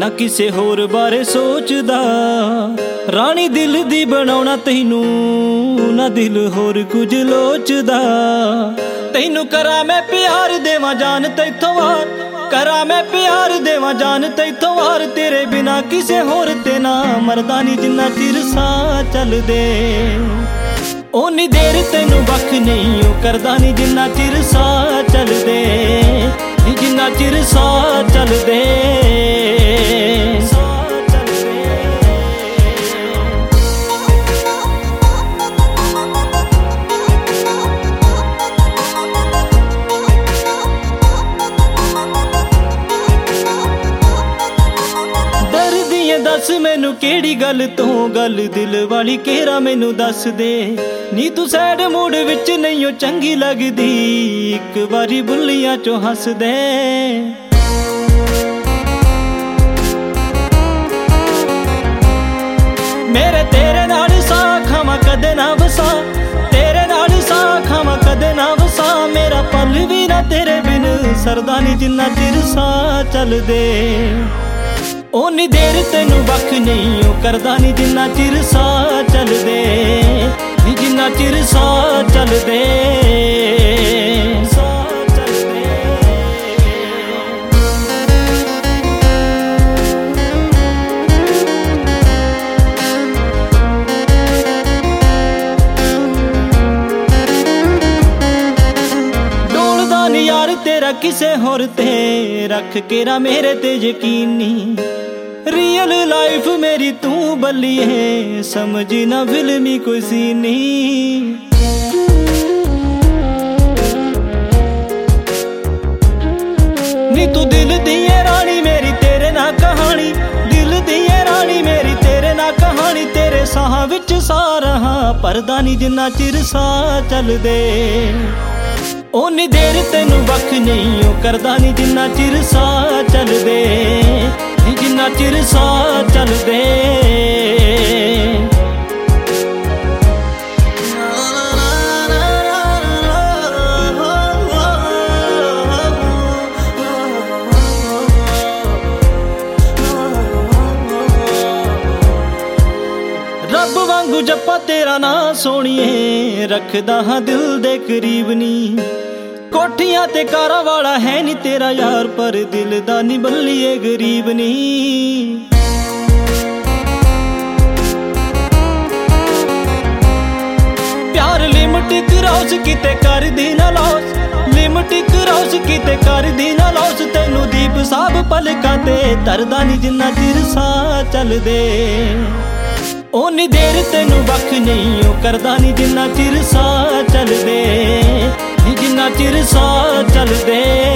ਕਿਸੇ ਹੋਰ ਬਾਰੇ ਸੋਚਦਾ। ਰਾਣੀ ਦਿਲ ਦੀ ਬਣਾਉਣਾ ਤੈਨੂੰ, ਨਾ ਦਿਲ ਹੋਰ ਕੁਝ ਲੋਚਦਾ। ਤੈਨੂੰ ਕਰਾਂ ਮੈਂ ਪਿਆਰ ਦੇਵਾਂ ਜਾਨ ਤੈਥੋਂ ਵਾਰ, ਕਰਾਂ ਮੈਂ ਪਿਆਰ ਦੇਵਾਂ ਜਾਨ ਤੈਥੋਂ ਵਾਰ। ਤੇਰੇ ਬਿਨਾ ਕਿਸੇ ਹੋਰ ਤੇ ਨਾ ਮਰਦਾ ਨੀ ਜਿੰਨਾ ਚਿਰ ਸਾਹ ਚੱਲਦੇ। ਓਨੀ ਦੇਰ ਤੈਨੂੰ ਵੱਖ ਨਹੀਂ ਉਹ ਕਰਦਾ ਨੀ ਜਿੰਨਾ ਚਿਰ ਸਾਹ ਚੱਲਦੇ, ਜਿੰਨਾ ਚਿਰ ਸਾਹ ਚੱਲਦੇ। ਦੱਸ ਮੈਨੂੰ ਕਿਹੜੀ ਗੱਲ ਤੋਂ ਗੱਲ ਦਿਲ ਵਾਲੀ ਕੇਰਾ ਮੈਨੂੰ ਦੱਸ ਦੇ। ਨੀ ਤੂੰ ਸੈਡ ਮੂਡ ਵਿੱਚ ਨਹੀਂ ਉਹ ਚੰਗੀ ਲੱਗਦੀ, ਇੱਕ ਵਾਰੀ ਬੁੱਲੀਆਂ ਚੋਂ ਹੱਸ ਦੇ। ਮੇਰੇ ਤੇਰੇ ਨਾਲ ਸਾਹ ਖਾਵਾਂ ਕਦੇ ਨਾ ਵਸਾ, ਤੇਰੇ ਨਾਲ ਸਾਹ ਖਾਵਾਂ ਕਦੇ ਨਾ ਵਸਾ। ਮੇਰਾ ਪਲ ਵੀ ਨਾ ਤੇਰੇ ਬਿਨ ਸਰਦਾ ਨੀ ਜਿੰਨਾ ਚਿਰ ਸਾਹ ਚੱਲਦੇ। ਓਨੀ ਦੇਰ ਤੈਨੂੰ ਵੱਖ ਨਹੀਂ ਉਹ ਕਰਦਾ ਨੀ ਜਿੰਨਾ ਚਿਰ ਸਾਹ ਚੱਲਦੇ, ਜਿੰਨਾ ਚਿਰ ਸਾਹ ਚੱਲਦੇ। ਡੋਲਦਾ ਨੀ ਯਾਰ ਤੇਰਾ ਕਿਸੇ ਹੋਰ ਤੇ, ਰੱਖ ਕੇਰਾ ਮੇਰੇ ਤੇ ਯਕੀਨ ਨੀ। ਰੀਅਲ ਲਾਈਫ ਮੇਰੀ ਤੂੰ ਬੱਲੀਏ, ਸਮਝ ਨਾ ਫਿਲਮੀ ਕੋਈ ਸੀਨ ਨੀ। ਨੀ ਤੂੰ ਦਿਲ ਦੀ ਏ ਰਾਣੀ ਮੇਰੀ ਤੇਰੇ ਨਾਲ ਕਹਾਣੀ, ਦਿਲ ਦੀ ਏ ਰਾਣੀ ਮੇਰੀ ਤੇਰੇ ਨਾਲ ਕਹਾਣੀ। ਤੇਰੇ ਸਾਹਾਂ ਵਿੱਚ ਸਾਹ ਰਹਾ ਪਰਦਾ ਨੀ ਜਿੰਨਾ ਚਿਰ ਸਾਹ ਚੱਲਦੇ। ਓਨੀ ਦੇਰ ਤੈਨੂੰ ਵੱਖ ਨਹੀਂ ਉਹ ਕਰਦਾ ਨੀ ਜਿੰਨਾ ਚਿਰ ਸਾਹ ਚੱਲਦੇ, ਜਿੰਨਾ ਚਿਰ ਸਾਹ ਚੱਲਦੇ। ਰੱਬ ਵਾਂਗੂ ਜੱਪਾ ਤੇਰਾ ਨਾਂ ਸੋਹਣੀਏ, ਰੱਖਦਾ ਹਾਂ ਦਿਲ ਦੇ ਕਰੀਬ ਨੀ। ਕੋਠੀਆਂ ਤੇ ਕਾਰਾਂ ਵਾਲਾ ਹੈ ਨੀ ਤੇਰਾ ਯਾਰ, ਪਰ ਦਿਲ ਦਾ ਨੀ ਬੱਲੀਏ ਗਰੀਬ ਨੀ। ਪਿਆਰ ਲਿਮਟ ਕਰਾਉਸ ਕਿਤੇ ਕਰਦੀ ਨਾ ਲੌਸ, ਲਿਮਟ ਕਰਾਉਸ ਕਿਤੇ ਕਰਦੀ ਨਾ ਲੌਸ। ਤੈਨੂੰ ਦੀਪ ਸਾਹਿਬ ਪਲਕਾਂ ਤੇ ਤਰਦਾ ਨੀ ਜਿੰਨਾ ਚਿਰ ਸਾਹ ਚੱਲਦੇ। ਓਨੀ ਦੇਰ ਤੈਨੂੰ ਵੱਖ ਨਹੀਂ ਉਹ ਕਰਦਾ ਨੀ ਜਿੰਨਾ ਚਿਰ ਸਾਹ ਚੱਲਦੇ, ਜਿੰਨਾ ਚਿਰ ਸਾਹ ਚੱਲਦੇ।